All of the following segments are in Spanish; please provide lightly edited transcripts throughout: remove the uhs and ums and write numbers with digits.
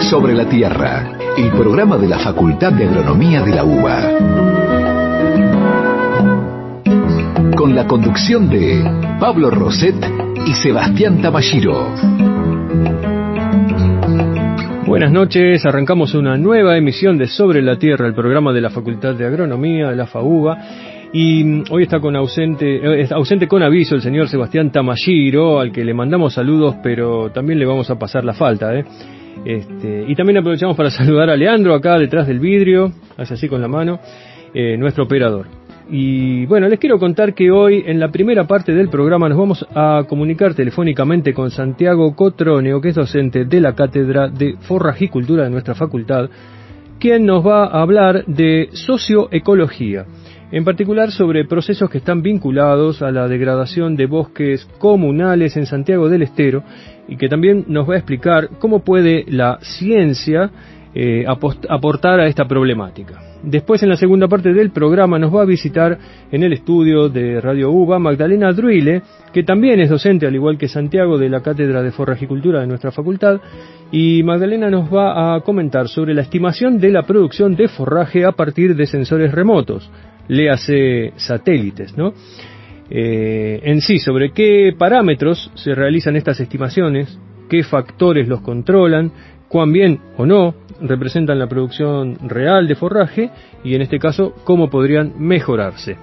Sobre la Tierra, el programa de la Facultad de Agronomía de la UBA. Con la conducción de Pablo Roset y Sebastián Tamashiro. Buenas noches, arrancamos una nueva emisión de Sobre la Tierra, el programa de la Facultad de Agronomía de la FAUBA. Y hoy está ausente con aviso el señor Sebastián Tamashiro, al que le mandamos saludos, pero también le vamos a pasar la falta, y también aprovechamos para saludar a Leandro acá detrás del vidrio, hace así con la mano, nuestro operador. Y bueno, les quiero contar que hoy en la primera parte del programa nos vamos a comunicar telefónicamente con Santiago Cotroneo, que es docente de la Cátedra de Forrajicultura de nuestra facultad, quien nos va a hablar de socioecología, en particular sobre procesos que están vinculados a la degradación de bosques comunales en Santiago del Estero, y que también nos va a explicar cómo puede la ciencia aportar a esta problemática. Después, en la segunda parte del programa, nos va a visitar en el estudio de Radio UBA Magdalena Druile, que también es docente, al igual que Santiago, de la Cátedra de Forrajicultura de nuestra facultad, y Magdalena nos va a comentar sobre la estimación de la producción de forraje a partir de sensores remotos, léase satélites, ¿no? En sí, sobre qué parámetros se realizan estas estimaciones, qué factores los controlan, cuán bien o no representan la producción real de forraje y, en este caso, cómo podrían mejorarse.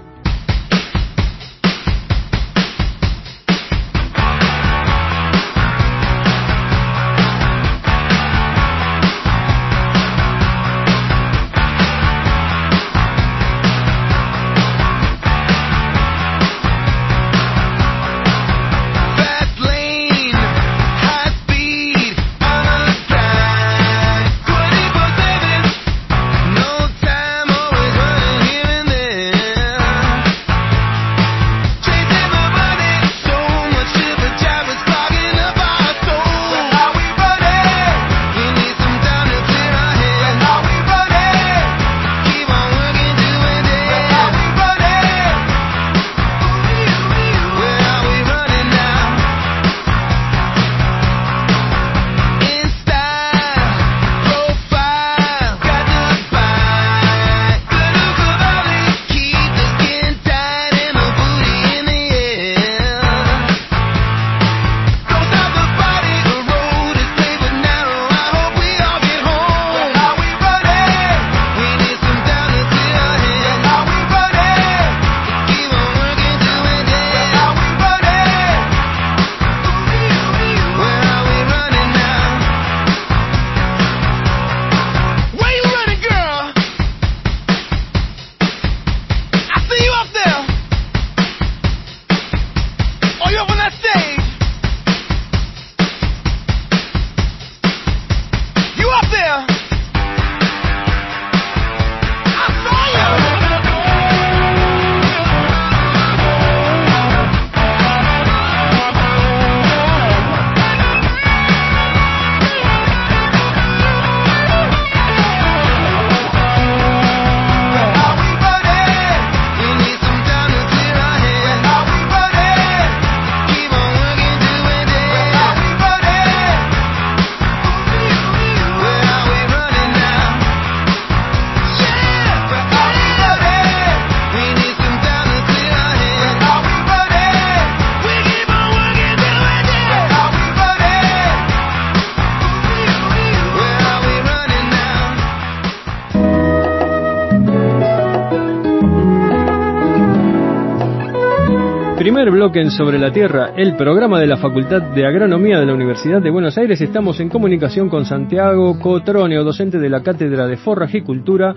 Primer bloque en Sobre la Tierra, el programa de la Facultad de Agronomía de la Universidad de Buenos Aires. Estamos en comunicación con Santiago Cotroneo, docente de la Cátedra de Forrajicultura,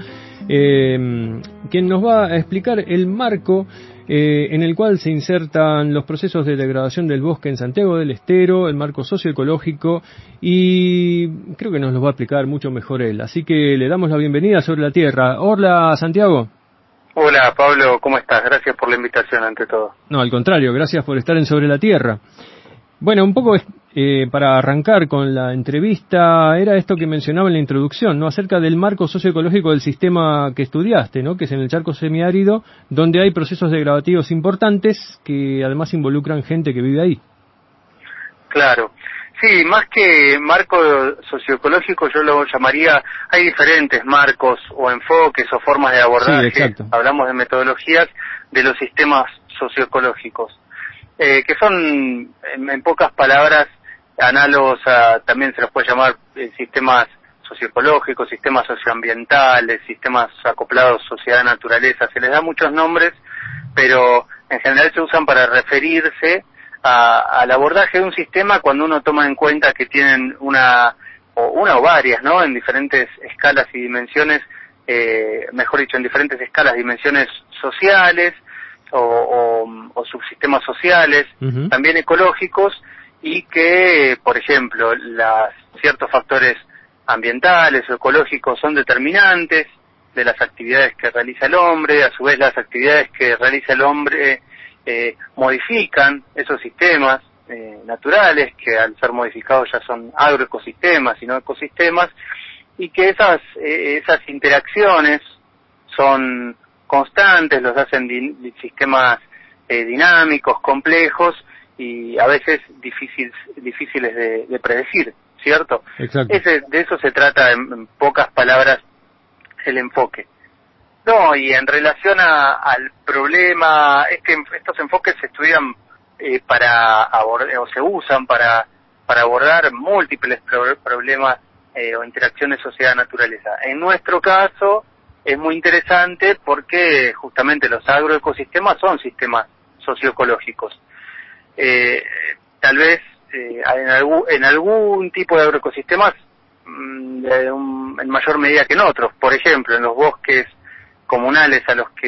quien nos va a explicar el marco en el cual se insertan los procesos de degradación del bosque en Santiago del Estero, el marco socioecológico, y creo que nos lo va a explicar mucho mejor él. Así que le damos la bienvenida a Sobre la Tierra. Hola, Santiago. Hola, Pablo, ¿cómo estás? Gracias por la invitación, ante todo. No, al contrario, gracias por estar en Sobre la Tierra. Bueno, un poco para arrancar con la entrevista, era esto que mencionaba en la introducción, ¿no? Acerca del marco socioecológico del sistema que estudiaste, ¿no? Que es en el charco semiárido, donde hay procesos degradativos importantes que además involucran gente que vive ahí. Claro. Sí, más que marco socioecológico yo lo llamaría, hay diferentes marcos o enfoques o formas de abordaje, Sí, exacto. hablamos de metodologías de los sistemas socioecológicos, que son, en pocas palabras, análogos a, también se los puede llamar sistemas socioecológicos, sistemas socioambientales, sistemas acoplados sociedad-naturaleza, se les da muchos nombres, pero en general se usan para referirse al abordaje de un sistema cuando uno toma en cuenta que tienen una o varias, ¿no? En diferentes escalas y dimensiones, mejor dicho, en diferentes escalas, dimensiones sociales o subsistemas sociales, Uh-huh. también ecológicos, y que, por ejemplo, ciertos factores ambientales o ecológicos son determinantes de las actividades que realiza el hombre, a su vez las actividades que realiza el hombre modifican esos sistemas naturales, que al ser modificados ya son agroecosistemas y no ecosistemas, y que esas interacciones son constantes, los hacen sistemas dinámicos, complejos y a veces difíciles de predecir, ¿cierto? Exacto. De eso se trata en pocas palabras el enfoque. No, y en relación al problema, estos enfoques se estudian para abordar, o se usan para abordar múltiples problemas o interacciones sociedad-naturaleza. En nuestro caso es muy interesante porque justamente los agroecosistemas son sistemas socioecológicos. Tal vez en algún tipo de agroecosistemas en mayor medida que en otros. Por ejemplo, en los bosques comunales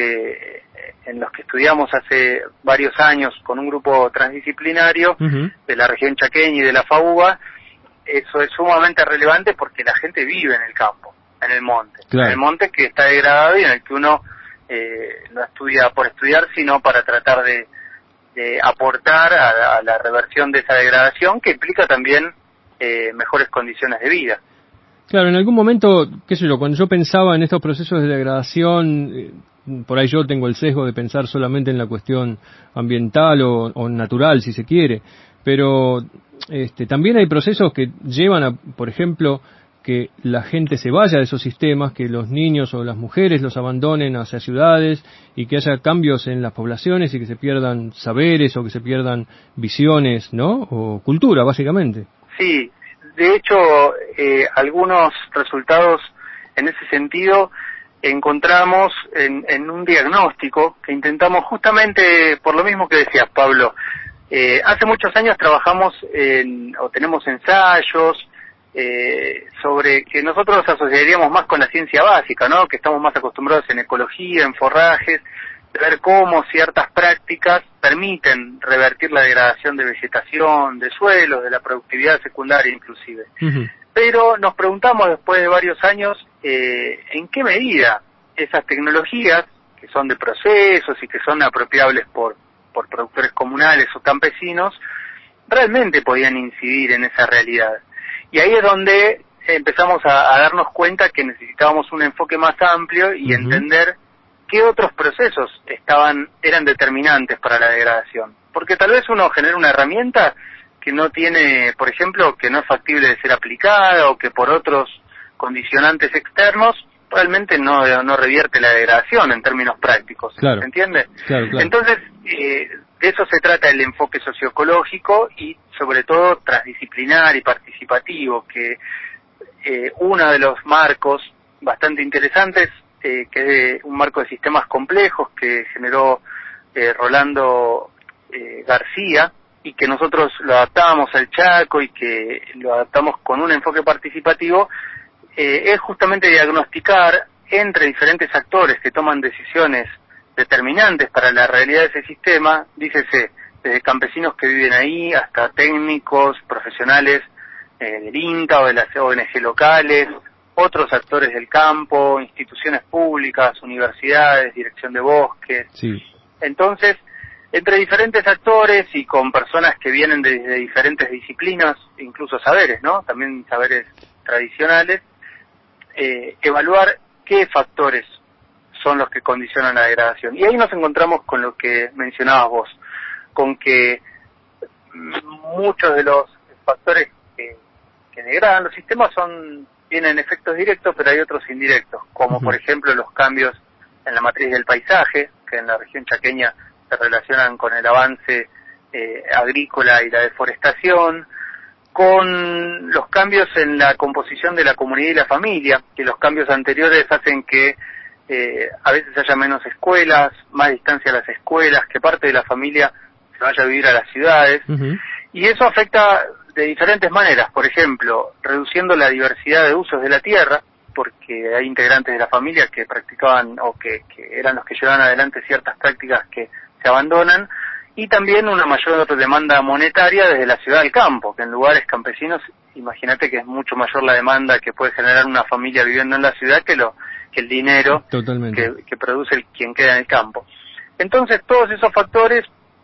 en los que estudiamos hace varios años con un grupo transdisciplinario Uh-huh. de la región chaqueña y de la FAUBA, eso es sumamente relevante porque la gente vive en el campo, en el monte, Claro. en el monte que está degradado y en el que uno no estudia por estudiar, sino para tratar de aportar a la reversión de esa degradación, que implica también mejores condiciones de vida. Claro, en algún momento, qué sé yo, cuando yo pensaba en estos procesos de degradación, por ahí yo tengo el sesgo de pensar solamente en la cuestión ambiental o natural, si se quiere, pero también hay procesos que llevan a, por ejemplo, que la gente se vaya de esos sistemas, que los niños o las mujeres los abandonen hacia ciudades y que haya cambios en las poblaciones y que se pierdan saberes o que se pierdan visiones, ¿no? O cultura, básicamente. Sí, de hecho, algunos resultados en ese sentido encontramos en un diagnóstico que intentamos justamente por lo mismo que decías, Pablo. Hace muchos años trabajamos o tenemos ensayos sobre que nosotros asociaríamos más con la ciencia básica, ¿no? Que estamos más acostumbrados en ecología, en forrajes, de ver cómo ciertas prácticas permiten revertir la degradación de vegetación, de suelos, de la productividad secundaria inclusive. Uh-huh. Pero nos preguntamos después de varios años en qué medida esas tecnologías, que son de procesos y que son apropiables por productores comunales o campesinos, realmente podían incidir en esa realidad. Y ahí es donde empezamos a darnos cuenta que necesitábamos un enfoque más amplio y Uh-huh. entender qué otros procesos eran determinantes para la degradación. Porque tal vez uno genera una herramienta que no tiene, por ejemplo, que no es factible de ser aplicada o que por otros condicionantes externos realmente no revierte la degradación en términos prácticos. Claro. ¿Se entiende? Claro. Entonces, de eso se trata el enfoque socioecológico y sobre todo transdisciplinar y participativo, que uno de los marcos bastante interesantes, que es un marco de sistemas complejos que generó Rolando García, y que nosotros lo adaptamos al Chaco y que lo adaptamos con un enfoque participativo, es justamente diagnosticar entre diferentes actores que toman decisiones determinantes para la realidad de ese sistema, dícese, desde campesinos que viven ahí hasta técnicos, profesionales del INTA o de las ONG locales, otros actores del campo, instituciones públicas, universidades, dirección de bosques. Sí. Entonces, entre diferentes actores y con personas que vienen de diferentes disciplinas, incluso saberes, ¿no? También saberes tradicionales, evaluar qué factores son los que condicionan la degradación. Y ahí nos encontramos con lo que mencionabas vos, con que muchos de los factores degradan los sistemas tienen efectos directos, pero hay otros indirectos, como por ejemplo los cambios en la matriz del paisaje, que en la región chaqueña se relacionan con el avance agrícola y la deforestación, con los cambios en la composición de la comunidad y la familia, que los cambios anteriores hacen que a veces haya menos escuelas, más distancia a las escuelas, que parte de la familia se vaya a vivir a las ciudades, y eso afecta de diferentes maneras, por ejemplo, reduciendo la diversidad de usos de la tierra, porque hay integrantes de la familia que practicaban o que eran los que llevaban adelante ciertas prácticas que se abandonan, y también una mayor demanda monetaria desde la ciudad al campo, que en lugares campesinos, imagínate que es mucho mayor la demanda que puede generar una familia viviendo en la ciudad que el dinero que produce quien queda en el campo. Entonces todos esos factores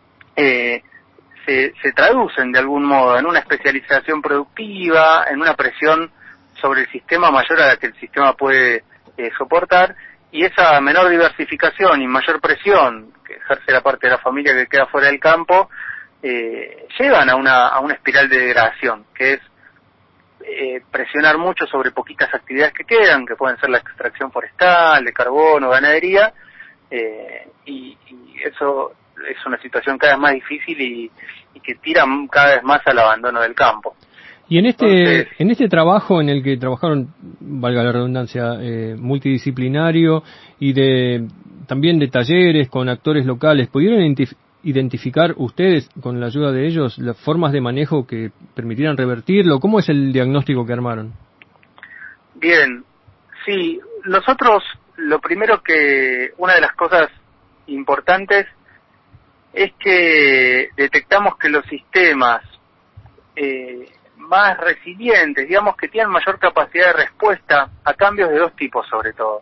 se traducen de algún modo en una especialización productiva, en una presión sobre el sistema mayor a la que el sistema puede soportar, y esa menor diversificación y mayor presión que ejerce la parte de la familia que queda fuera del campo llevan a una espiral de degradación, que es presionar mucho sobre poquitas actividades que quedan, que pueden ser la extracción forestal, de carbono, ganadería, y eso es una situación cada vez más difícil y que tira cada vez más al abandono del campo. Y en este trabajo en el que trabajaron, valga la redundancia, multidisciplinario y también de talleres con actores locales, ¿pudieron identificar ustedes, con la ayuda de ellos, las formas de manejo que permitieran revertirlo? ¿Cómo es el diagnóstico que armaron? Bien, sí, nosotros lo primero una de las cosas importantes es que detectamos que los sistemas más resilientes, digamos, que tienen mayor capacidad de respuesta a cambios de dos tipos sobre todo.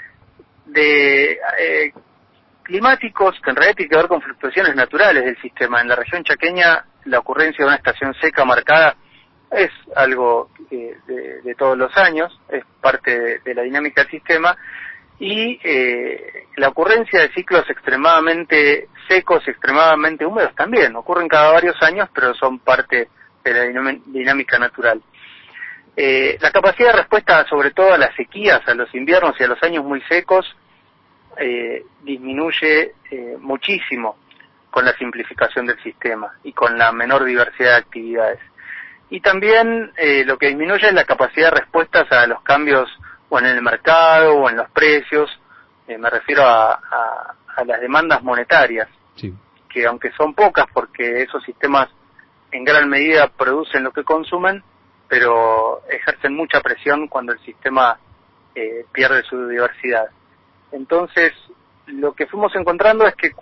Climáticos, que en realidad tiene que ver con fluctuaciones naturales del sistema. En la región chaqueña la ocurrencia de una estación seca marcada es algo de todos los años, es parte de la dinámica del sistema, y la ocurrencia de ciclos extremadamente secos y extremadamente húmedos también, ocurren cada varios años, pero son parte de la dinámica natural. La capacidad de respuesta sobre todo a las sequías, a los inviernos y a los años muy secos disminuye muchísimo con la simplificación del sistema y con la menor diversidad de actividades. Y también lo que disminuye es la capacidad de respuestas a los cambios o en el mercado o en los precios, me refiero a las demandas monetarias, sí, que aunque son pocas porque esos sistemas en gran medida producen lo que consumen, pero ejercen mucha presión cuando el sistema pierde su diversidad. Entonces, lo que fuimos encontrando es que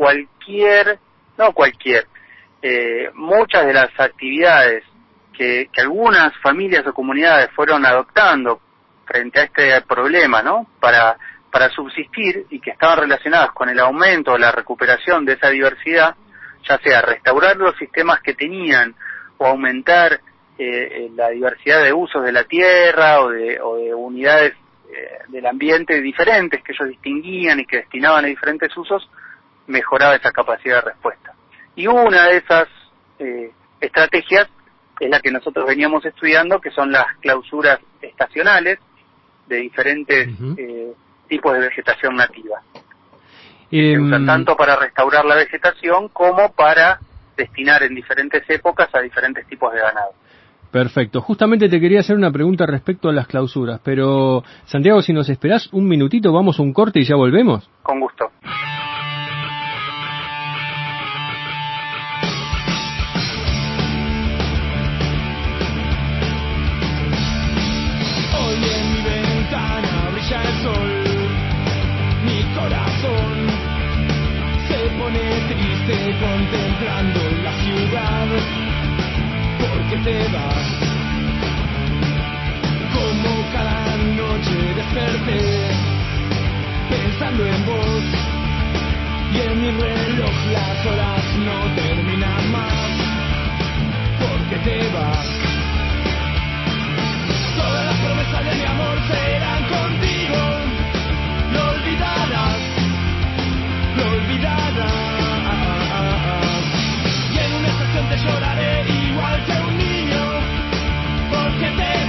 muchas de las actividades que algunas familias o comunidades fueron adoptando frente a este problema, ¿no?, para subsistir, y que estaban relacionadas con el aumento o la recuperación de esa diversidad, ya sea restaurar los sistemas que tenían o aumentar la diversidad de usos de la tierra o de unidades del ambiente diferentes que ellos distinguían y que destinaban a diferentes usos, mejoraba esa capacidad de respuesta. Y una de esas estrategias es la que nosotros veníamos estudiando, que son las clausuras estacionales de diferentes tipos de vegetación nativa. Se usan tanto para restaurar la vegetación como para destinar en diferentes épocas a diferentes tipos de ganado. Perfecto. Justamente te quería hacer una pregunta respecto a las clausuras, pero Santiago, si nos esperás un minutito, vamos a un corte y ya volvemos. Con gusto. Hoy en mi ventana brilla el sol, mi corazón se pone triste contemplando la ciudad. ¿Por qué te vas? Como cada noche desperté pensando en vos, y en mi reloj las horas no terminan más. ¿Por qué te vas? Todas las promesas de mi amor serán contigo. Lo olvidarás, lo olvidarás. Y en una estación te lloraré igual que un niño. ¿Por qué te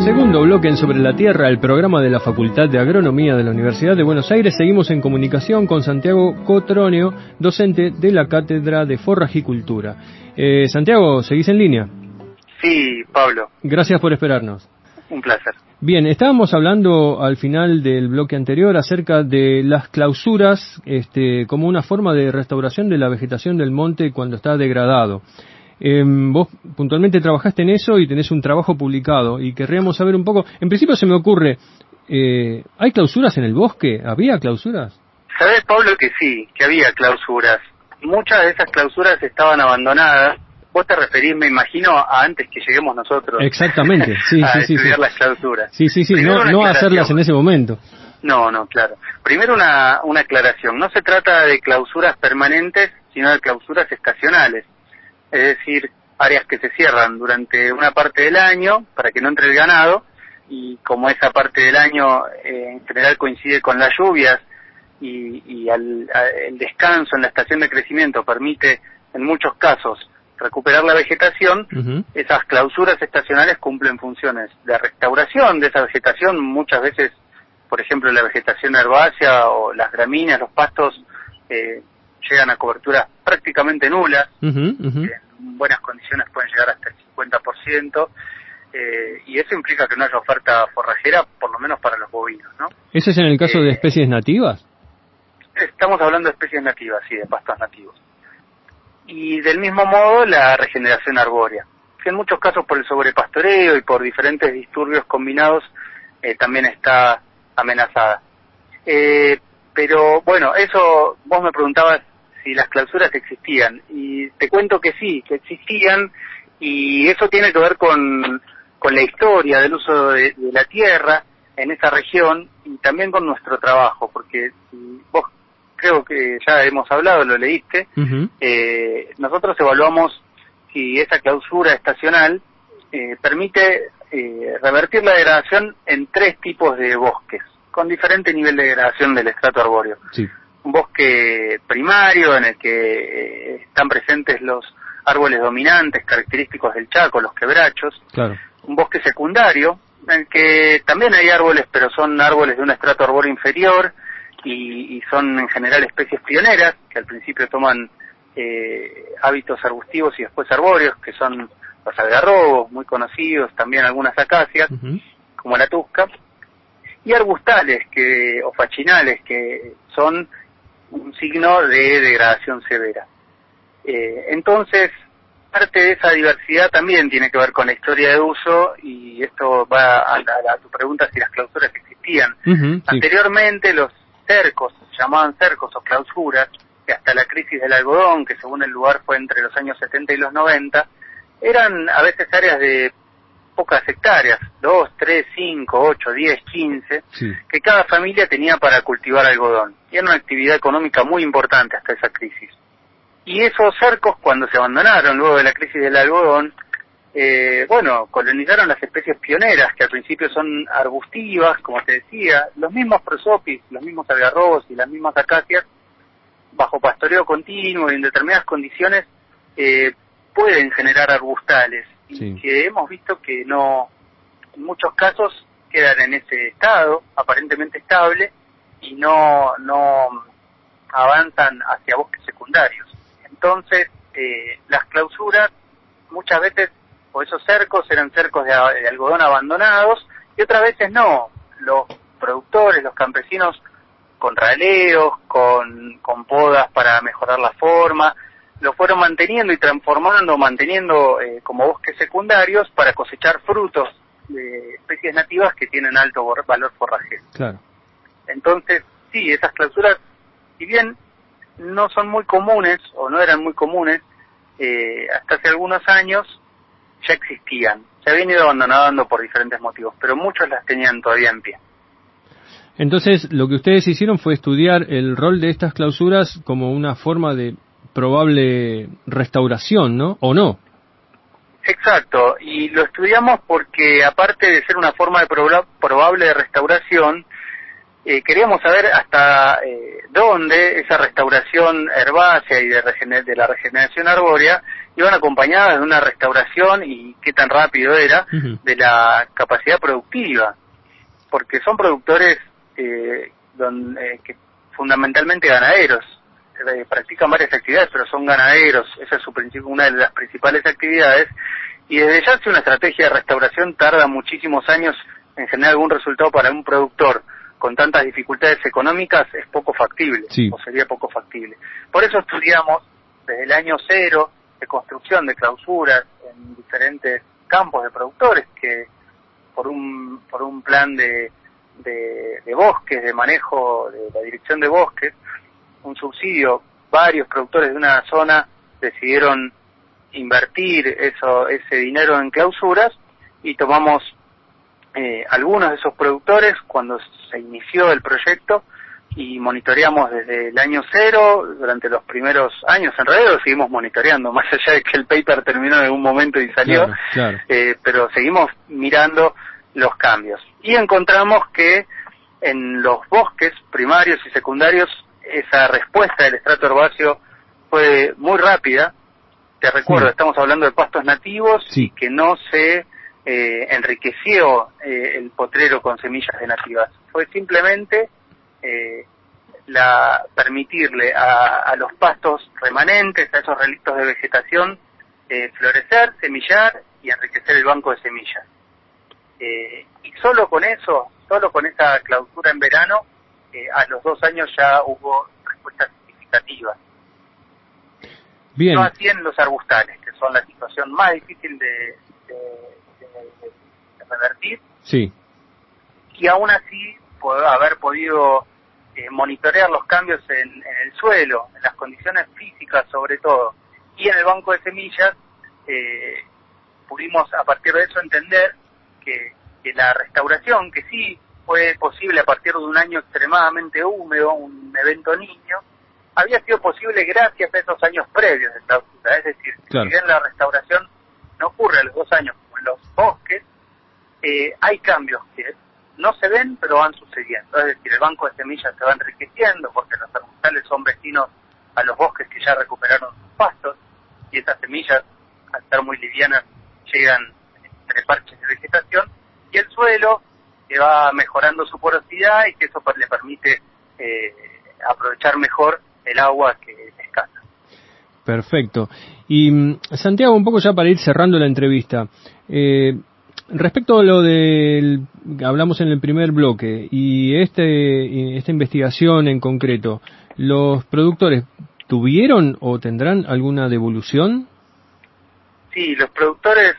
Segundo bloque en Sobre la Tierra, el programa de la Facultad de Agronomía de la Universidad de Buenos Aires. Seguimos en comunicación con Santiago Cotroneo, docente de la Cátedra de Forrajicultura. Santiago, ¿seguís en línea? Sí, Pablo. Gracias por esperarnos. Un placer. Bien, estábamos hablando al final del bloque anterior acerca de las clausuras como una forma de restauración de la vegetación del monte cuando está degradado. Vos puntualmente trabajaste en eso y tenés un trabajo publicado y querríamos saber un poco, en principio se me ocurre, ¿hay clausuras en el bosque? ¿Había clausuras? Sabés, Pablo, que sí, que había clausuras. Muchas de esas clausuras estaban abandonadas. Vos te referís, me imagino, a antes que lleguemos nosotros. Exactamente, sí, a sí, estudiar sí. las clausuras. Sí, sí, sí, Primero no hacerlas en ese momento. No, claro. Primero una aclaración. No se trata de clausuras permanentes, sino de clausuras estacionales. Es decir, áreas que se cierran durante una parte del año para que no entre el ganado, y como esa parte del año en general coincide con las lluvias y el descanso en la estación de crecimiento permite en muchos casos recuperar la vegetación, esas clausuras estacionales cumplen funciones de restauración de esa vegetación. Muchas veces, por ejemplo, la vegetación herbácea o las gramíneas, los pastos, llegan a coberturas prácticamente nulas. En buenas condiciones pueden llegar hasta el 50%, y eso implica que no haya oferta forrajera, por lo menos para los bovinos, ¿no? ¿Eso es en el caso de especies nativas? Estamos hablando de especies nativas, sí, de pastos nativos. Y del mismo modo la regeneración arbórea, que en muchos casos por el sobrepastoreo y por diferentes disturbios combinados también está amenazada. Pero bueno, eso vos me preguntabas si las clausuras existían, y te cuento que sí, que existían, y eso tiene que ver con la historia del uso de la tierra en esa región y también con nuestro trabajo, porque vos creo que ya hemos hablado, lo leíste, nosotros evaluamos si esa clausura estacional permite revertir la degradación en 3 tipos de bosques, con diferente nivel de degradación del estrato arbóreo. Sí. Un bosque primario en el que están presentes los árboles dominantes característicos del Chaco, los quebrachos. Claro. Un bosque secundario en el que también hay árboles, pero son árboles de un estrato arbóreo inferior y son en general especies pioneras que al principio toman hábitos arbustivos y después arbóreos, que son los algarrobos, muy conocidos, también algunas acacias, como la tusca, y arbustales o fachinales, que son un signo de degradación severa. Entonces, parte de esa diversidad también tiene que ver con la historia de uso, y esto va a tu pregunta si las clausuras existían. Sí. Anteriormente los cercos, se llamaban cercos o clausuras, que hasta la crisis del algodón, que según el lugar fue entre los años 70 y los 90, eran a veces áreas de pocas hectáreas, 2, 3, 5, 8, 10, 15, sí, que cada familia tenía para cultivar algodón. Y era una actividad económica muy importante hasta esa crisis. Y esos cercos, cuando se abandonaron luego de la crisis del algodón, colonizaron las especies pioneras, que al principio son arbustivas, como te decía, los mismos prosopis, los mismos algarrobos y las mismas acacias, bajo pastoreo continuo y en determinadas condiciones, pueden generar arbustales. Sí. Y que hemos visto que no, en muchos casos quedan en ese estado, aparentemente estable, y no avanzan hacia bosques secundarios. Entonces, las clausuras, muchas veces, o esos cercos eran cercos de algodón abandonados, y otras veces no. Los productores, los campesinos, con raleos, con podas para mejorar la forma, lo fueron manteniendo y manteniendo como bosques secundarios para cosechar frutos de especies nativas que tienen alto valor forrajero. Claro. Entonces, sí, esas clausuras, si bien no son muy comunes, o no eran muy comunes, hasta hace algunos años ya existían. Se habían ido abandonando por diferentes motivos, pero muchos las tenían todavía en pie. Entonces, lo que ustedes hicieron fue estudiar el rol de estas clausuras como una forma de probable restauración, ¿no? ¿O no? Exacto, y lo estudiamos porque, aparte de ser una forma de probable de restauración, queríamos saber hasta dónde esa restauración herbácea y de la regeneración arbórea iban acompañadas de una restauración y qué tan rápido era de la capacidad productiva, porque son productores que fundamentalmente ganaderos, practican varias actividades, pero son ganaderos, esa es una de las principales actividades, y desde ya si una estrategia de restauración tarda muchísimos años en generar algún resultado para un productor con tantas dificultades económicas, es poco factible, o sería poco factible. Por eso estudiamos desde el año cero de construcción de clausuras en diferentes campos de productores que por un plan de bosques, de manejo de la dirección de bosques, un subsidio, varios productores de una zona decidieron invertir ese dinero en clausuras y tomamos algunos de esos productores cuando se inició el proyecto y monitoreamos desde el año cero, durante los primeros años, en realidad lo seguimos monitoreando, más allá de que el paper terminó en un momento y salió, claro. Pero seguimos mirando los cambios. Y encontramos que en los bosques primarios y secundarios esa respuesta del estrato herbáceo fue muy rápida. Te recuerdo, estamos hablando de pastos nativos y que no se enriqueció el potrero con semillas de nativas. Fue simplemente permitirle a los pastos remanentes, a esos relictos de vegetación, florecer, semillar y enriquecer el banco de semillas. Y solo con eso, solo con esa clausura en verano, a los 2 años ya hubo respuestas significativas. Bien. No así en los arbustales, que son la situación más difícil de revertir. Sí. Y aún así haber podido monitorear los cambios en el suelo, en las condiciones físicas sobre todo, y en el banco de semillas, pudimos a partir de eso entender que la restauración, que sí fue posible a partir de un año extremadamente húmedo, un evento niño, había sido posible gracias a esos años previos de clausura. Es decir, si bien la restauración no ocurre a los 2 años como en los bosques, hay cambios que no se ven pero van sucediendo. Es decir, el banco de semillas se va enriqueciendo porque los arbustales son vecinos a los bosques que ya recuperaron sus pastos y esas semillas, al ser muy livianas, llegan entre parches de vegetación, y el suelo que va mejorando su porosidad y que eso le permite aprovechar mejor el agua que es escasa. Perfecto. Y Santiago, un poco ya para ir cerrando la entrevista, respecto a lo hablamos en el primer bloque, y esta investigación en concreto, ¿los productores tuvieron o tendrán alguna devolución? Sí, los productores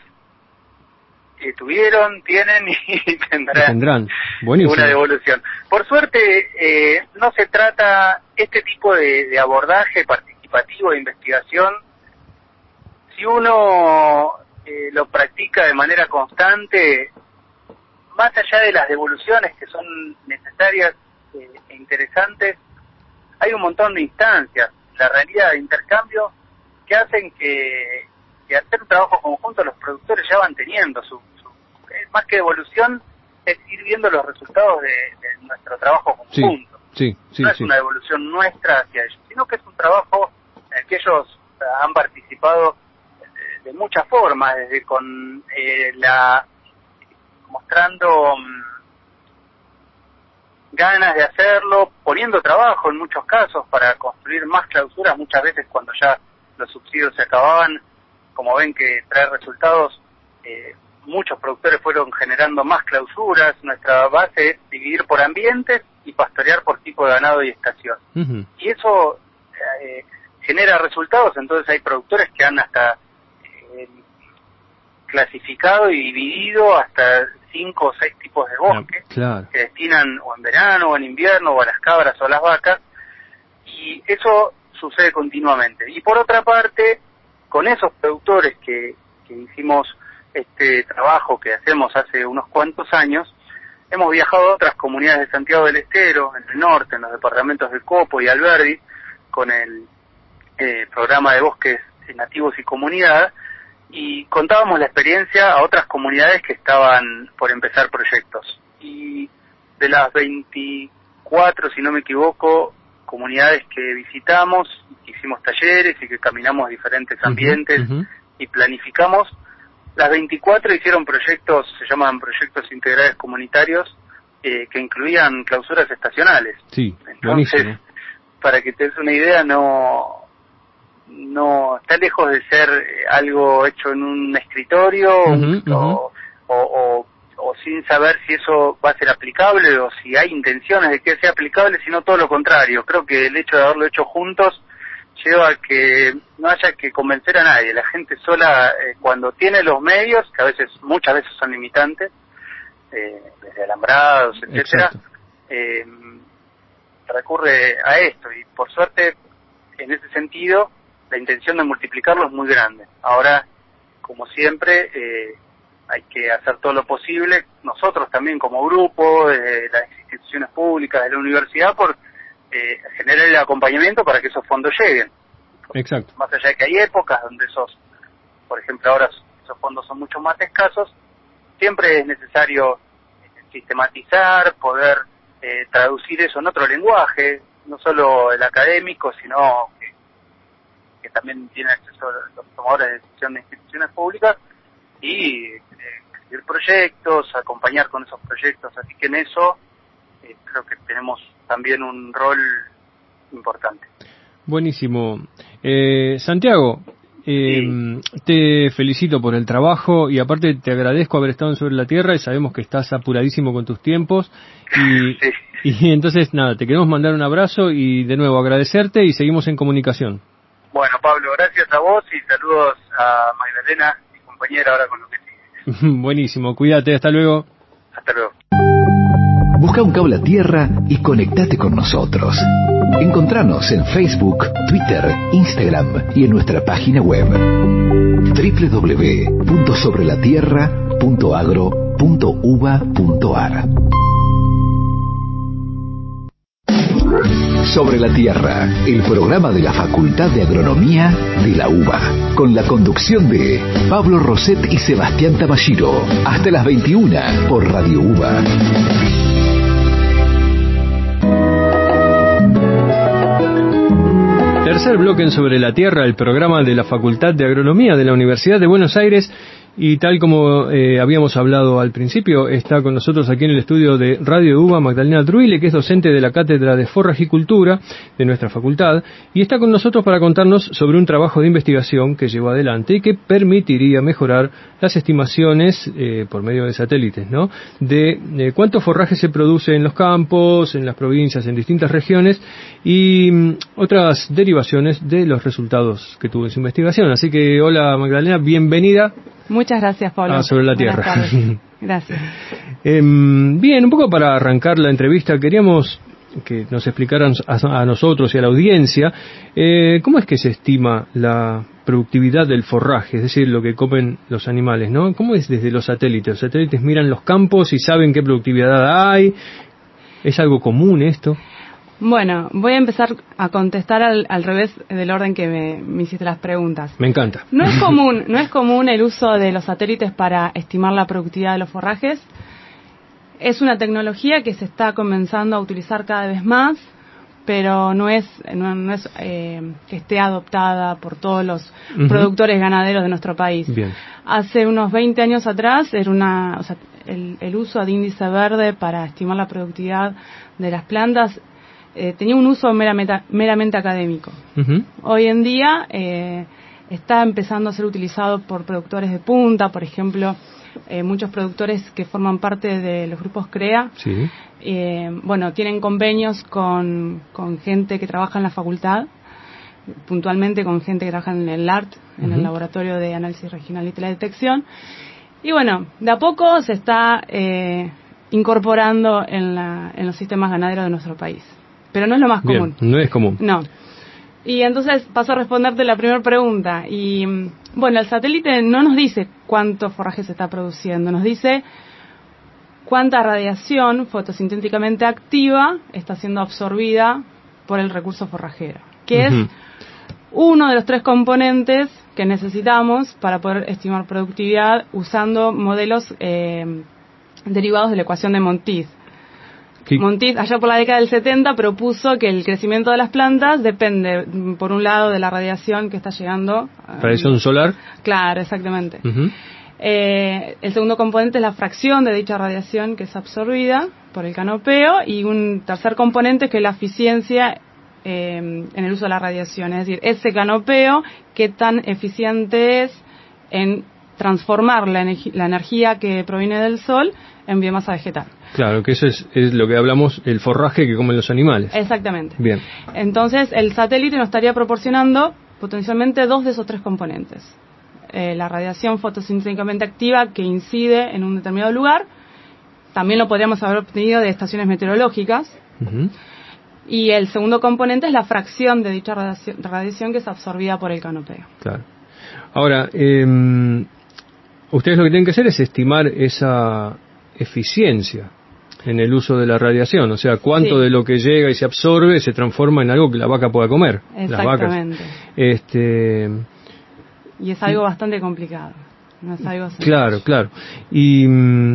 tienen y tendrán una devolución. Por suerte, no se trata este tipo de abordaje participativo de investigación. Si uno lo practica de manera constante, más allá de las devoluciones que son necesarias e interesantes, hay un montón de instancias, la realidad de intercambio, que hacen que hacer un trabajo conjunto los productores ya van teniendo más que devolución, es ir viendo los resultados de nuestro trabajo conjunto. No es una devolución nuestra hacia ellos, sino que es un trabajo en el que ellos han participado de muchas formas, desde mostrando ganas de hacerlo, poniendo trabajo en muchos casos para construir más clausuras, muchas veces cuando ya los subsidios se acababan, como ven que trae resultados, muchos productores fueron generando más clausuras. Nuestra base es dividir por ambientes y pastorear por tipo de ganado y estación. Y eso genera resultados, entonces hay productores que han hasta clasificado y dividido hasta 5 o 6 tipos de bosque, que destinan o en verano o en invierno o a las cabras o a las vacas, y eso sucede continuamente. Y por otra parte, con esos productores que hicimos este trabajo que hacemos hace unos cuantos años, hemos viajado a otras comunidades de Santiago del Estero, en el norte, en los departamentos de Copo y Alberdi, con el programa de bosques nativos y comunidad, y contábamos la experiencia a otras comunidades que estaban por empezar proyectos. Y de las 25 24, si no me equivoco, comunidades que visitamos, hicimos talleres y que caminamos diferentes ambientes y planificamos. Las 24 hicieron proyectos, se llaman proyectos integrales comunitarios, que incluían clausuras estacionales. Sí, entonces, buenísimo. Para que te des una idea, no está lejos de ser algo hecho en un escritorio o sin saber si eso va a ser aplicable o si hay intenciones de que sea aplicable, sino todo lo contrario. Creo que el hecho de haberlo hecho juntos lleva a que no haya que convencer a nadie. La gente sola, cuando tiene los medios, que muchas veces son limitantes, desde alambrados, etcétera, recurre a esto, y por suerte, en ese sentido, la intención de multiplicarlo es muy grande. Ahora, como siempre, hay que hacer todo lo posible, nosotros también como grupo, las instituciones públicas, de la universidad, por generar el acompañamiento para que esos fondos lleguen. Exacto. Más allá de que hay épocas donde por ejemplo, ahora esos fondos son mucho más escasos, siempre es necesario sistematizar, poder traducir eso en otro lenguaje, no solo el académico, sino que también tiene acceso a los tomadores de decisión de instituciones públicas, y escribir proyectos, acompañar con esos proyectos. Así que en eso creo que tenemos también un rol importante. Buenísimo. Santiago, Sí. te felicito por el trabajo y aparte te agradezco haber estado en Sobre la Tierra, y sabemos que estás apuradísimo con tus tiempos Sí. y entonces nada, te queremos mandar un abrazo y de nuevo agradecerte y seguimos en comunicación. Bueno, Pablo, gracias a vos y saludos a Magdalena, mi compañera, ahora con lo que sigue. Buenísimo, cuídate, hasta luego. Hasta luego. Busca un cable a tierra y conectate con nosotros. Encontranos en Facebook, Twitter, Instagram y en nuestra página web www.sobrelatierra.agro.uva.ar. Sobre la Tierra, el programa de la Facultad de Agronomía de la UBA, con la conducción de Pablo Roset y Sebastián Tamashiro, hasta las 21 por Radio UBA. Tercer bloque en Sobre la Tierra, el programa de la Facultad de Agronomía de la Universidad de Buenos Aires, y tal como habíamos hablado al principio, está con nosotros aquí en el estudio de Radio UBA Magdalena Druile, que es docente de la Cátedra de Forrajicultura de nuestra facultad, y está con nosotros para contarnos sobre un trabajo de investigación que llevó adelante y que permitiría mejorar las estimaciones por medio de satélites, ¿no?, de cuánto forraje se produce en los campos, en las provincias, en distintas regiones, y otras derivaciones de los resultados que tuvo en su investigación. Así que, hola Magdalena, bienvenida. Muchas gracias, Pablo. Sobre la Tierra. Gracias. Bien, un poco para arrancar la entrevista, queríamos que nos explicaran a nosotros y a la audiencia cómo es que se estima la productividad del forraje, es decir, lo que comen los animales, ¿no? ¿Cómo es desde los satélites? Los satélites miran los campos y saben qué productividad hay. ¿Es algo común esto? Bueno, voy a empezar a contestar al revés del orden que me hiciste las preguntas. Me encanta. No es común el uso de los satélites para estimar la productividad de los forrajes. Es una tecnología que se está comenzando a utilizar cada vez más, pero no es que esté adoptada por todos los productores ganaderos de nuestro país. Bien. Hace unos 20 años atrás era el uso de índice verde para estimar la productividad de las plantas tenía un uso meramente académico. Hoy en día está empezando a ser utilizado por productores de punta, por ejemplo, muchos productores que forman parte de los grupos CREA. Sí. Tienen convenios con gente que trabaja en la facultad, puntualmente con gente que trabaja en el LART, en el Laboratorio de Análisis Regional y Teledetección. Y de a poco se está incorporando en los sistemas ganaderos de nuestro país. Pero no es lo más común. Bien, no es común. No. Y entonces paso a responderte la primera pregunta. Y el satélite no nos dice cuánto forraje se está produciendo, nos dice cuánta radiación fotosintéticamente activa está siendo absorbida por el recurso forrajero, que es uno de los 3 componentes que necesitamos para poder estimar productividad usando modelos derivados de la ecuación de Monteith. Monteith, allá por la década del 70, propuso que el crecimiento de las plantas depende, por un lado, de la radiación que está llegando. ¿Radiación solar? Claro, exactamente. Uh-huh. El segundo componente es la fracción de dicha radiación que es absorbida por el canopeo, y un tercer componente que es la eficiencia en el uso de la radiación, es decir, ese canopeo, qué tan eficiente es en transformar la energía que proviene del sol en biomasa vegetal. Claro, que eso es lo que hablamos, el forraje que comen los animales. Exactamente. Bien. Entonces, el satélite nos estaría proporcionando potencialmente 2 de esos 3 componentes. La radiación fotosintésicamente activa que incide en un determinado lugar, también lo podríamos haber obtenido de estaciones meteorológicas. Uh-huh. Y el segundo componente es la fracción de dicha radiación que es absorbida por el canopeo. Claro. Ahora, ustedes lo que tienen que hacer es estimar esa eficiencia en el uso de la radiación, o sea, cuánto de lo que llega y se absorbe se transforma en algo que la vaca pueda comer. Exactamente. Las vacas. Y es algo bastante complicado, no es algo sencillo. Claro, claro. Y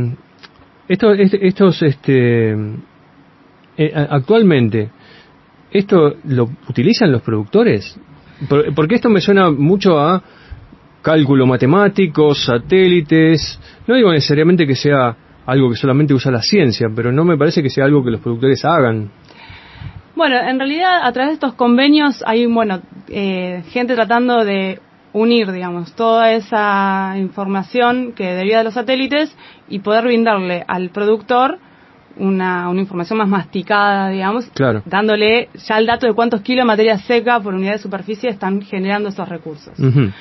actualmente, ¿esto lo utilizan los productores? Porque esto me suena mucho a cálculo matemático, satélites. No digo necesariamente que sea algo que solamente usa la ciencia, pero no me parece que sea algo que los productores hagan. Bueno, en realidad a través de estos convenios hay gente tratando de unir, digamos, toda esa información que deriva de los satélites y poder brindarle al productor una información más masticada, digamos, claro, dándole ya el dato de cuántos kilos de materia seca por unidad de superficie están generando esos recursos. Uh-huh.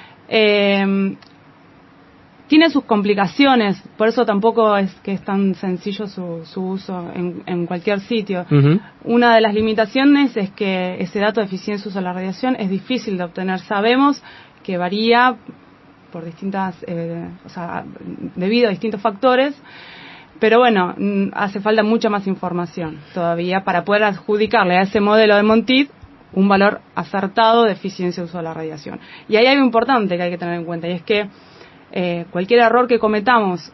Tiene sus complicaciones, por eso tampoco es que es tan sencillo su uso en cualquier sitio. Uh-huh. Una de las limitaciones es que ese dato de eficiencia de uso de la radiación es difícil de obtener. Sabemos que varía por debido a distintos factores, pero bueno, hace falta mucha más información todavía para poder adjudicarle a ese modelo de Monteith un valor acertado de eficiencia de uso de la radiación. Y ahí hay algo importante que hay que tener en cuenta, y es que cualquier error que cometamos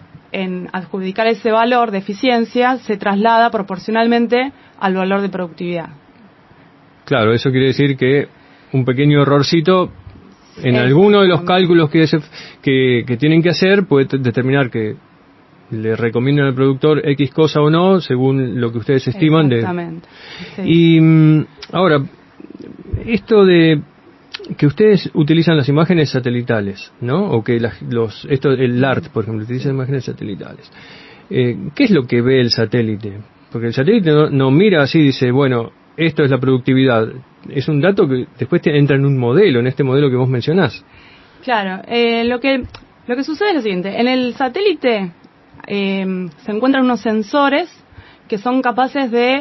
en adjudicar ese valor de eficiencia se traslada proporcionalmente al valor de productividad. Claro, eso quiere decir que un pequeño errorcito en alguno de los cálculos que tienen que hacer puede determinar que le recomiendan al productor X cosa o no, según lo que ustedes estiman. Exactamente. Sí. Y ahora, esto de que ustedes utilizan las imágenes satelitales, ¿no? O que el LART, por ejemplo, utiliza imágenes satelitales. ¿Qué es lo que ve el satélite? Porque el satélite no mira así y dice, bueno, esto es la productividad. Es un dato que después entra en un modelo, en este modelo que vos mencionás. Claro. Lo que sucede es lo siguiente. En el satélite se encuentran unos sensores que son capaces de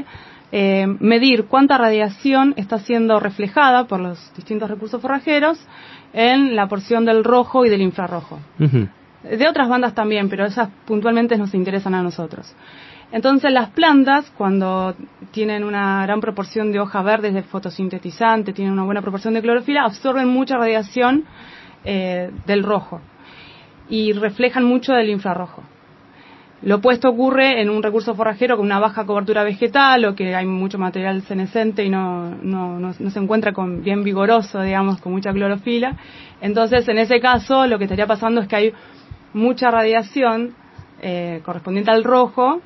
medir cuánta radiación está siendo reflejada por los distintos recursos forrajeros en la porción del rojo y del infrarrojo. Uh-huh. De otras bandas también, pero esas puntualmente nos interesan a nosotros. Entonces las plantas, cuando tienen una gran proporción de hoja verde de fotosintetizante, tienen una buena proporción de clorofila, absorben mucha radiación del rojo y reflejan mucho del infrarrojo. Lo opuesto ocurre en un recurso forrajero con una baja cobertura vegetal o que hay mucho material senescente y no se encuentra bien vigoroso, digamos, con mucha clorofila. Entonces, en ese caso, lo que estaría pasando es que hay mucha radiación correspondiente al rojo,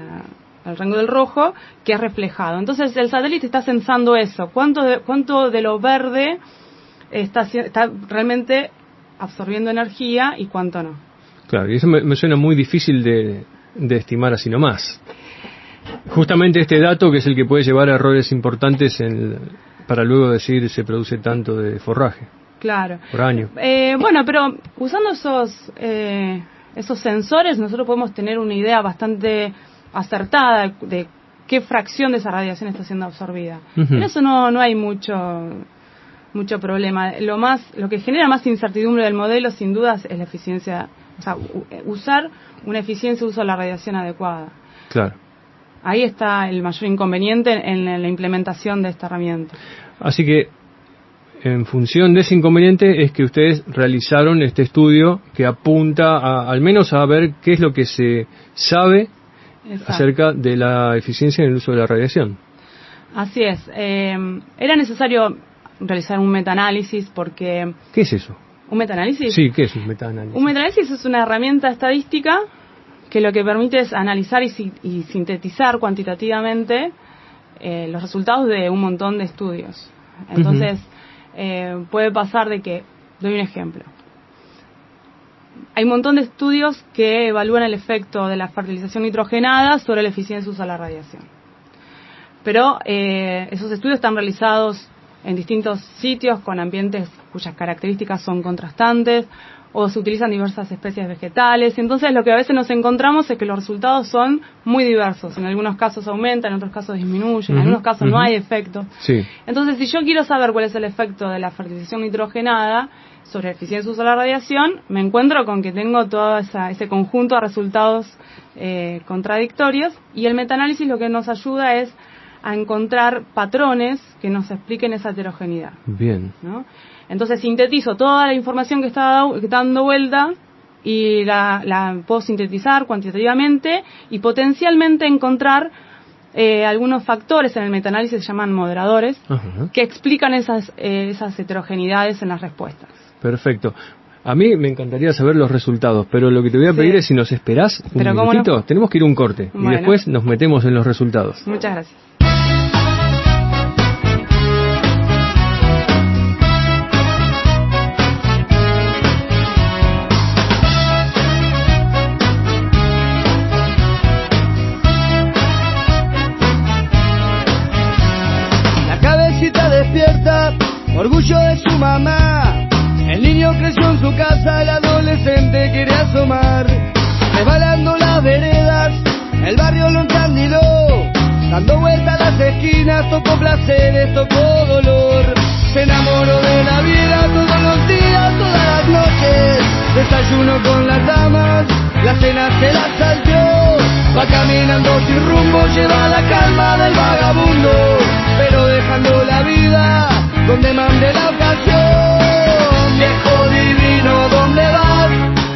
al rango del rojo, que es reflejado. Entonces, el satélite está censando eso. ¿Cuánto de lo verde está realmente absorbiendo energía y cuánto no? Claro, y eso me suena muy difícil de estimar así nomás. Justamente este dato que es el que puede llevar a errores importantes para luego decir se produce tanto de forraje. Claro. Por año. Bueno, pero usando esos sensores nosotros podemos tener una idea bastante acertada de qué fracción de esa radiación está siendo absorbida. Uh-huh. En eso no hay mucho problema. Lo que genera más incertidumbre del modelo, sin dudas, es la eficiencia. O sea, usar una eficiencia de uso de la radiación adecuada. Claro. Ahí está el mayor inconveniente en la implementación de esta herramienta. Así que, en función de ese inconveniente, es que ustedes realizaron este estudio que apunta al menos a ver qué es lo que se sabe acerca de la eficiencia en el uso de la radiación. Así es. Era necesario realizar un metaanálisis porque... ¿Qué es eso? ¿Un metaanálisis? Sí, ¿qué es un metaanálisis? Un metaanálisis es una herramienta estadística que lo que permite es analizar y sintetizar cuantitativamente los resultados de un montón de estudios. Entonces, puede pasar de que... Doy un ejemplo. Hay un montón de estudios que evalúan el efecto de la fertilización nitrogenada sobre la eficiencia de uso de la radiación. Pero esos estudios están realizados en distintos sitios con ambientes cuyas características son contrastantes o se utilizan diversas especies vegetales. Entonces lo que a veces nos encontramos es que los resultados son muy diversos. En algunos casos aumentan, en otros casos disminuyen, en algunos casos no hay efecto. Sí. Entonces si yo quiero saber cuál es el efecto de la fertilización nitrogenada sobre la eficiencia de uso de la radiación, me encuentro con que tengo todo ese conjunto de resultados contradictorios, y el metaanálisis lo que nos ayuda es a encontrar patrones que nos expliquen esa heterogeneidad. Bien. ¿No? Entonces sintetizo toda la información que está dando vuelta y la puedo sintetizar cuantitativamente y potencialmente encontrar algunos factores en el metaanálisis, se llaman moderadores, que explican esas heterogeneidades en las respuestas. Perfecto. A mí me encantaría saber los resultados, pero lo que te voy a pedir es si nos esperás un minutito. No. Tenemos que ir a un corte y después nos metemos en los resultados. Muchas gracias. Orgullo de su mamá, el niño creció en su casa, el adolescente quiere asomar, resbalando las veredas, el barrio lo encandiló, dando vueltas a las esquinas, tocó placeres, tocó dolor, se enamoró de la vida todos los días, todas las noches, desayuno con las damas, la cena se la salteó, va caminando sin rumbo, lleva la calma del vagabundo, pero dejando la vida donde mande la ocasión. Viejo divino, ¿dónde vas?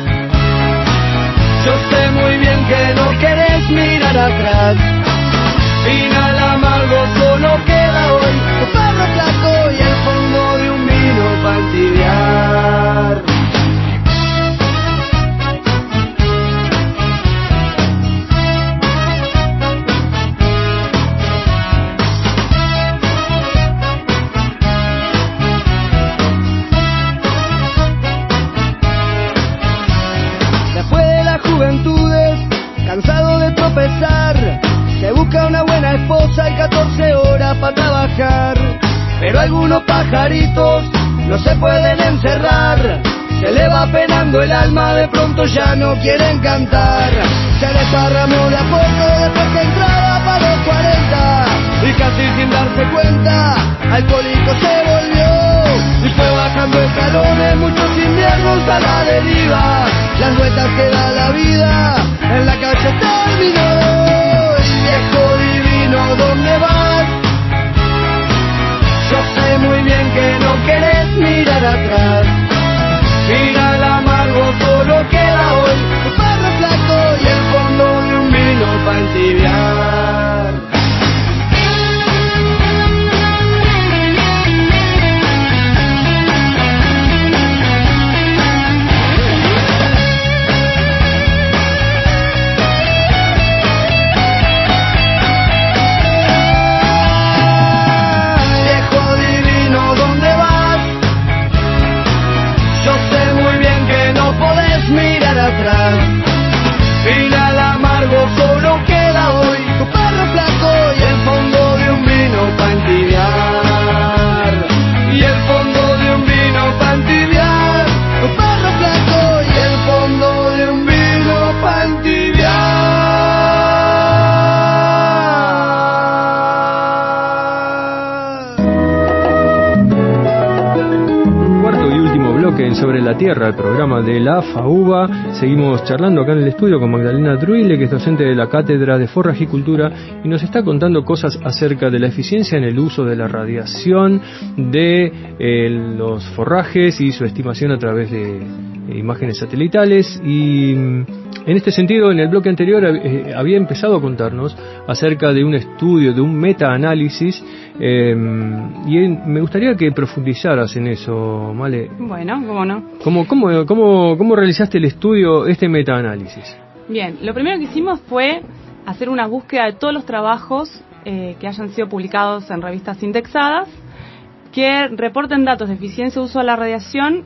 Yo sé muy bien que no querés mirar atrás. Final amargo solo queda hoy, tu perro flaco y el fondo de un vino para entibiar. Cansado de tropezar, se busca una buena esposa y 14 horas para trabajar. Pero algunos pajaritos no se pueden encerrar, se le va penando el alma, de pronto ya no quieren cantar. Se desparramó de a poco después que entraba para los 40, y casi sin darse cuenta, alcohólico se volvió. Y fue bajando escalones, muchos inviernos a la deriva, las vueltas que da la vida, en la calle terminó. Y viejo divino, ¿dónde vas? Yo sé muy bien que no querés mirar atrás. Final amargo solo queda hoy, tu perro flaco y el fondo de un vino para entibiar. Atrás. Final amargo solo queda hoy, tu perro flaco y el fondo de un vino para entibiar. Y el fondo de un vino para entibiar, tu perro flaco y el fondo de un vino para entibiar. Cuarto y último bloque en Sobre la Tierra, el programa de la FAUBA. Seguimos charlando acá en el estudio con Magdalena Truile, que es docente de la Cátedra de Forrajicultura, y nos está contando cosas acerca de la eficiencia en el uso de la radiación, de los forrajes y su estimación a través de imágenes satelitales. Y En este sentido, en el bloque anterior había empezado a contarnos acerca de un estudio, de un metaanálisis, y me gustaría que profundizaras en eso, Male. Bueno, cómo no. ¿Cómo realizaste el estudio, este metaanálisis? Bien, lo primero que hicimos fue hacer una búsqueda de todos los trabajos que hayan sido publicados en revistas indexadas que reporten datos de eficiencia de uso de la radiación,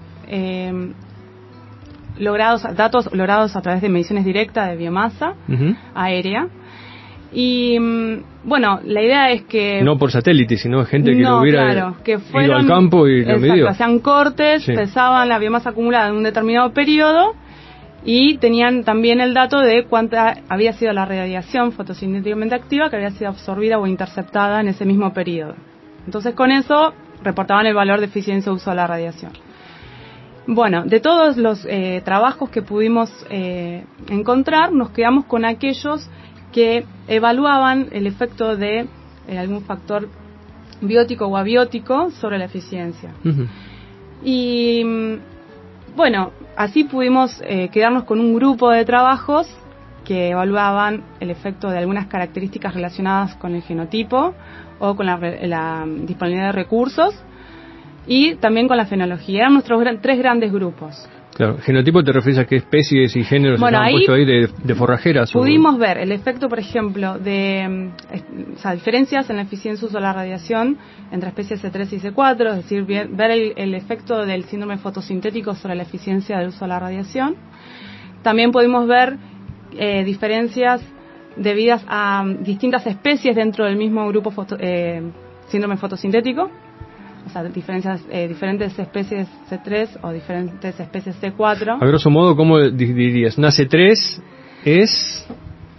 datos logrados a través de mediciones directas de biomasa aérea. Y bueno, la idea es que... No por satélite, sino gente que lo hubiera ido al campo y lo midió. Hacían cortes, pesaban la biomasa acumulada en un determinado periodo y tenían también el dato de cuánta había sido la radiación fotosintéticamente activa que había sido absorbida o interceptada en ese mismo periodo. Entonces con eso reportaban el valor de eficiencia de uso de la radiación. Bueno, de todos los trabajos que pudimos encontrar, nos quedamos con aquellos que evaluaban el efecto de algún factor biótico o abiótico sobre la eficiencia. Y bueno, así pudimos quedarnos con un grupo de trabajos que evaluaban el efecto de algunas características relacionadas con el genotipo o con la disponibilidad de recursos y también con la fenología. Eran nuestros tres grandes grupos. Claro, genotipo te refieres a qué especies y géneros estaban puestos ahí de forrajeras. Pudimos ver el efecto, por ejemplo, de diferencias en la eficiencia de uso de la radiación entre especies C3 y C4, es decir, ver el efecto del síndrome fotosintético sobre la eficiencia del uso de la radiación. También pudimos ver diferencias debidas a distintas especies dentro del mismo grupo síndrome fotosintético. O sea, diferentes especies C3 o diferentes especies C4. A grosso modo, ¿cómo dirías? Una C3 es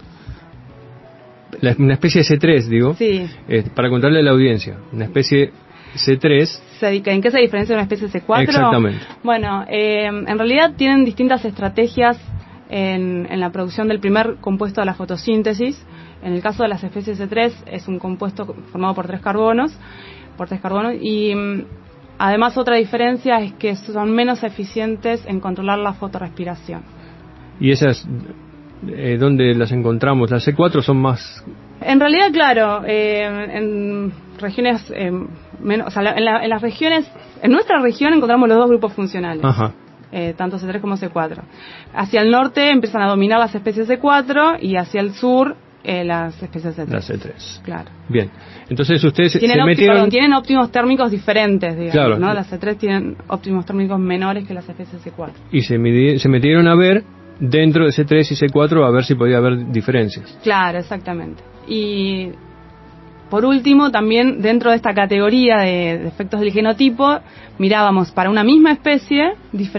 una especie de C3, digo. Sí. Para contarle a la audiencia. Una especie C3. ¿En qué se diferencia de una especie C4? Exactamente. Bueno, en realidad tienen distintas estrategias en la producción del primer compuesto de la fotosíntesis. En el caso de las especies C3 es un compuesto formado por tres carbonos y además otra diferencia es que son menos eficientes en controlar la fotorrespiración. ¿Y esas dónde las encontramos? ¿Las C4 son más...? En realidad, claro, en regiones menos, o sea, en las regiones, en nuestra región encontramos los dos grupos funcionales. Ajá. Tanto C3 como C4. Hacia el norte empiezan a dominar las especies C4 y hacia el sur las especies C3. Las C3. Claro. Bien. Entonces ustedes tienen óptimos térmicos diferentes, digamos, claro, ¿no? Las C3 tienen óptimos térmicos menores que las especies C4. Y se metieron a ver dentro de C3 y C4 a ver si podía haber diferencias. Claro, exactamente. Y por último, también dentro de esta categoría de efectos del genotipo, mirábamos para una misma especie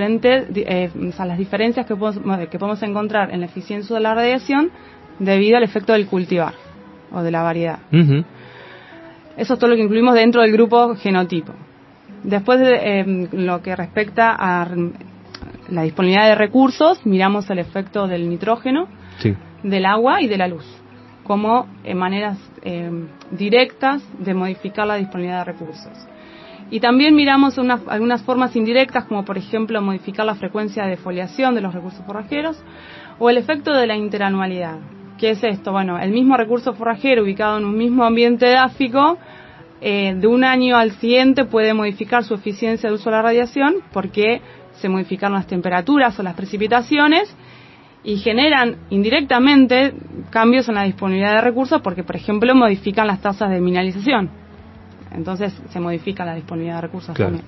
las diferencias que podemos encontrar en la eficiencia de la radiación debido al efecto del cultivar o de la variedad. Eso es todo lo que incluimos dentro del grupo genotipo. Después de lo que respecta a la disponibilidad de recursos, miramos el efecto del nitrógeno, del agua y de la luz como maneras directas de modificar la disponibilidad de recursos. Y también miramos algunas formas indirectas, como por ejemplo modificar la frecuencia de foliación de los recursos forrajeros o el efecto de la interanualidad. ¿Qué es esto? Bueno, el mismo recurso forrajero ubicado en un mismo ambiente edáfico, de un año al siguiente puede modificar su eficiencia de uso de la radiación porque se modifican las temperaturas o las precipitaciones y generan indirectamente cambios en la disponibilidad de recursos porque, por ejemplo, modifican las tasas de mineralización. Entonces se modifica la disponibilidad de recursos también.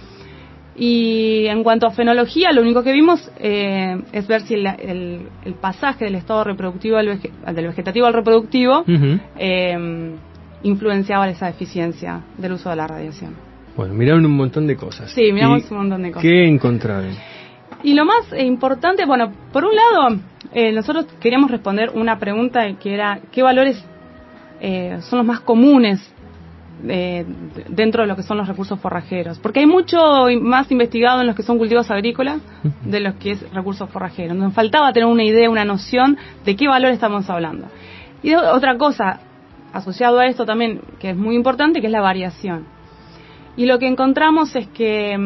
Y en cuanto a fenología, lo único que vimos es ver si el pasaje del estado reproductivo del vegetativo al reproductivo influenciaba esa eficiencia del uso de la radiación. Bueno, miraron un montón de cosas. Sí, miramos un montón de cosas. ¿Qué encontraron? Y lo más importante, bueno, por un lado, nosotros queríamos responder una pregunta que era ¿qué valores son los más comunes dentro de lo que son los recursos forrajeros? Porque hay mucho más investigado en los que son cultivos agrícolas de los que es recursos forrajeros. Nos faltaba tener una idea, una noción de qué valor estamos hablando. Y otra cosa asociado a esto también, que es muy importante, que es la variación. Y lo que encontramos es que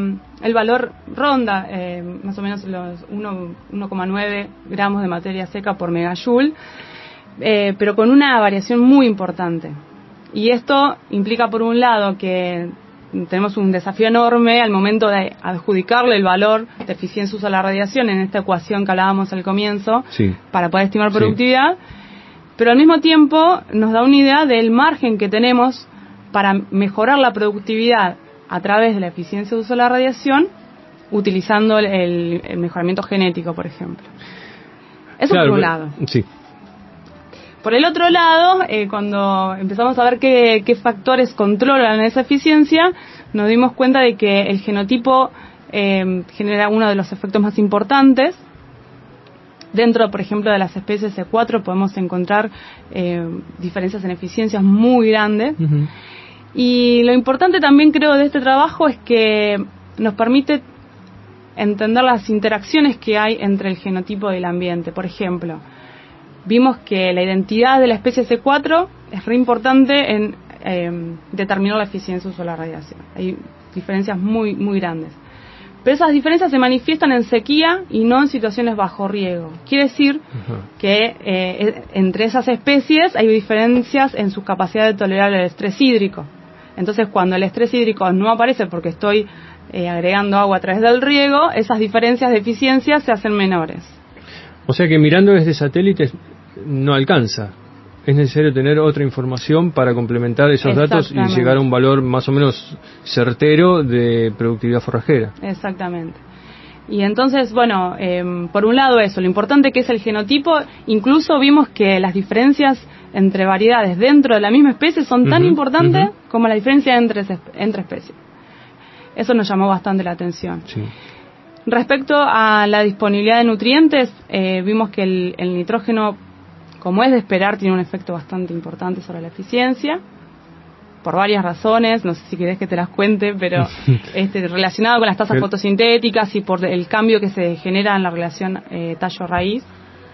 el valor ronda más o menos los 1,9 gramos de materia seca por megajoule, pero con una variación muy importante. Y esto implica, por un lado, que tenemos un desafío enorme al momento de adjudicarle el valor de eficiencia uso de la radiación en esta ecuación que hablábamos al comienzo, sí, para poder estimar productividad, pero al mismo tiempo nos da una idea del margen que tenemos para mejorar la productividad a través de la eficiencia de uso de la radiación, utilizando el mejoramiento genético, por ejemplo. Eso por un lado. Sí. Por el otro lado, cuando empezamos a ver qué factores controlan esa eficiencia, nos dimos cuenta de que el genotipo genera uno de los efectos más importantes. Dentro, por ejemplo, de las especies C4 podemos encontrar diferencias en eficiencias muy grandes. Uh-huh. Y lo importante también, creo, de este trabajo es que nos permite entender las interacciones que hay entre el genotipo y el ambiente. Por ejemplo, vimos que la identidad de la especie C4 es re importante en determinar la eficiencia de uso de la radiación. Hay diferencias muy, muy grandes. Pero esas diferencias se manifiestan en sequía y no en situaciones bajo riego. Quiere decir que entre esas especies hay diferencias en su capacidad de tolerar el estrés hídrico. Entonces, cuando el estrés hídrico no aparece porque estoy agregando agua a través del riego, esas diferencias de eficiencia se hacen menores. O sea que mirando desde satélites no alcanza. Es necesario tener otra información para complementar esos datos y llegar a un valor más o menos certero de productividad forrajera. Exactamente. Y entonces, bueno, por un lado eso, lo importante que es el genotipo. Incluso vimos que las diferencias entre variedades dentro de la misma especie son tan importantes como la diferencia entre especies. Eso nos llamó bastante la atención. Sí. Respecto a la disponibilidad de nutrientes, vimos que el nitrógeno, como es de esperar, tiene un efecto bastante importante sobre la eficiencia, por varias razones. No sé si querés que te las cuente, pero relacionado con las tasas fotosintéticas y por el cambio que se genera en la relación tallo-raíz.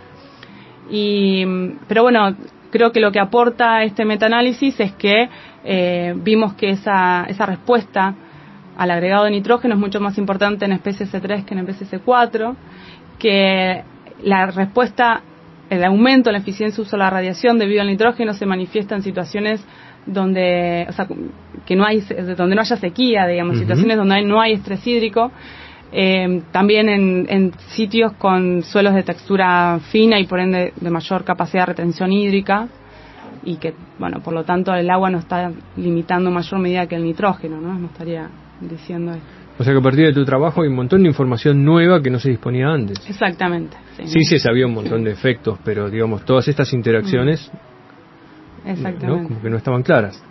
Pero bueno, creo que lo que aporta este metaanálisis es que vimos que esa respuesta al agregado de nitrógeno es mucho más importante en especie C3 que en especie C4, que la respuesta, el aumento en la eficiencia de uso de la radiación debido al nitrógeno se manifiesta en situaciones donde, o sea, donde no haya sequía, digamos, situaciones donde no hay estrés hídrico, también en sitios con suelos de textura fina y por ende de mayor capacidad de retención hídrica, y que, bueno, por lo tanto el agua no está limitando en mayor medida que el nitrógeno, ¿no? No estaría diciendo esto. O sea que a partir de tu trabajo hay un montón de información nueva que no se disponía antes. Exactamente. Sí, se sabía un montón de efectos, pero digamos, todas estas interacciones ¿no? Como que no estaban claras.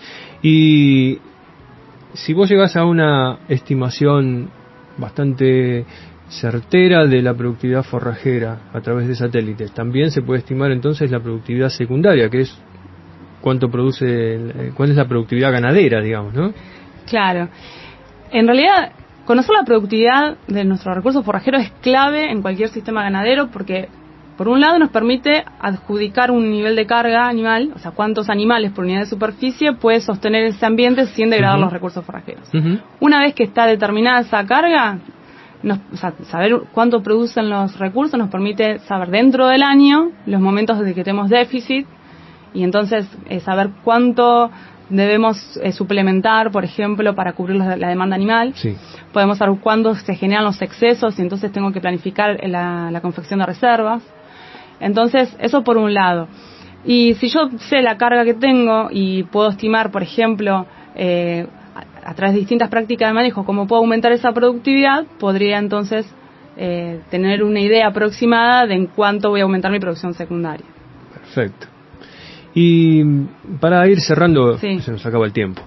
Y si vos llegás a una estimación bastante certera de la productividad forrajera a través de satélites, también se puede estimar entonces la productividad secundaria, que es cuál es la productividad ganadera, digamos, ¿no? Claro. En realidad, conocer la productividad de nuestros recursos forrajeros es clave en cualquier sistema ganadero porque, por un lado, nos permite adjudicar un nivel de carga animal, o sea, cuántos animales por unidad de superficie puede sostener ese ambiente sin degradar los recursos forrajeros. Una vez que está determinada esa carga, saber cuánto producen los recursos nos permite saber dentro del año los momentos de que tenemos déficit y entonces saber cuánto debemos suplementar, por ejemplo, para cubrir la demanda animal. Sí. Podemos saber cuándo se generan los excesos y entonces tengo que planificar la confección de reservas. Entonces, eso por un lado. Y si yo sé la carga que tengo y puedo estimar, por ejemplo, a través de distintas prácticas de manejo, cómo puedo aumentar esa productividad, podría entonces tener una idea aproximada de en cuánto voy a aumentar mi producción secundaria. Perfecto. Y para ir cerrando, sí, se nos acaba el tiempo.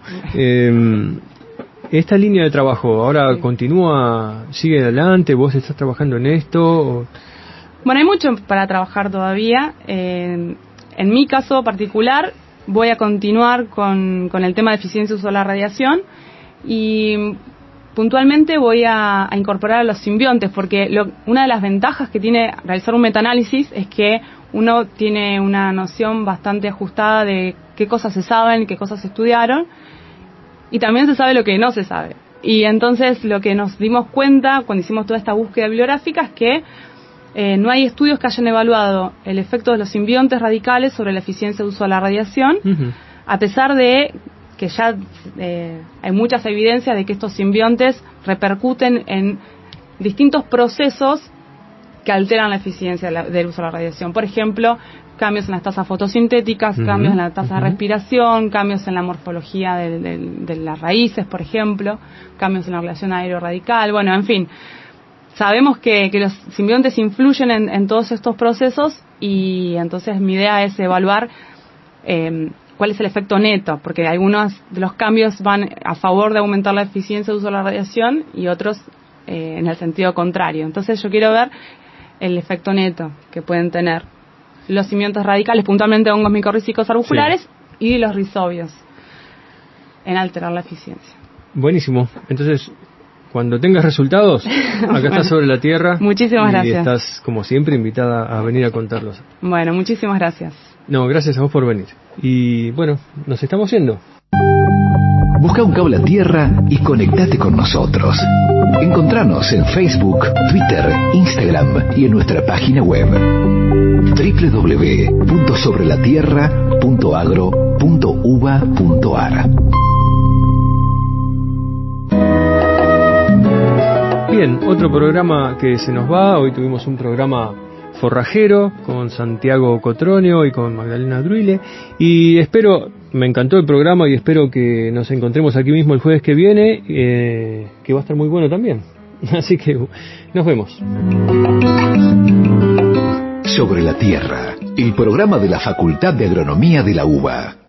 Esta línea de trabajo ahora continúa, sigue adelante, vos estás trabajando en esto. Bueno, hay mucho para trabajar todavía. En mi caso particular, voy a continuar con el tema de eficiencia de uso de la radiación y puntualmente voy a incorporar a los simbiontes, porque una de las ventajas que tiene realizar un metaanálisis es que uno tiene una noción bastante ajustada de qué cosas se saben, qué cosas se estudiaron, y también se sabe lo que no se sabe. Y entonces lo que nos dimos cuenta cuando hicimos toda esta búsqueda bibliográfica es que no hay estudios que hayan evaluado el efecto de los simbiontes radicales sobre la eficiencia de uso de la radiación, a pesar de que ya hay muchas evidencias de que estos simbiontes repercuten en distintos procesos que alteran la eficiencia del uso de la radiación. Por ejemplo, cambios en las tasas fotosintéticas, cambios en la tasa de respiración, cambios en la morfología de las raíces, por ejemplo, cambios en la relación aéreo-radical, bueno, en fin. Sabemos que los simbiontes influyen en todos estos procesos y entonces mi idea es evaluar cuál es el efecto neto, porque algunos de los cambios van a favor de aumentar la eficiencia de uso de la radiación y otros en el sentido contrario. Entonces yo quiero ver el efecto neto que pueden tener los simbiontes radicales, puntualmente hongos micorrízicos arbusculares, y los rizobios en alterar la eficiencia. Buenísimo. Entonces, cuando tengas resultados, acá estás sobre la Tierra. Muchísimas gracias. Y estás, como siempre, invitada a venir a contarlos. Bueno, muchísimas gracias. No, gracias a vos por venir. Y bueno, nos estamos yendo. Busca un cable a tierra y conectate con nosotros. Encontranos en Facebook, Twitter, Instagram y en nuestra página web www.sobrelatierra.agro.uva.ar. Bien, otro programa que se nos va. Hoy tuvimos un programa forrajero con Santiago Cotroneo y con Magdalena Druile, y me encantó el programa y espero que nos encontremos aquí mismo el jueves que viene, que va a estar muy bueno también. Así que nos vemos. Sobre la Tierra, el programa de la Facultad de Agronomía de la UBA.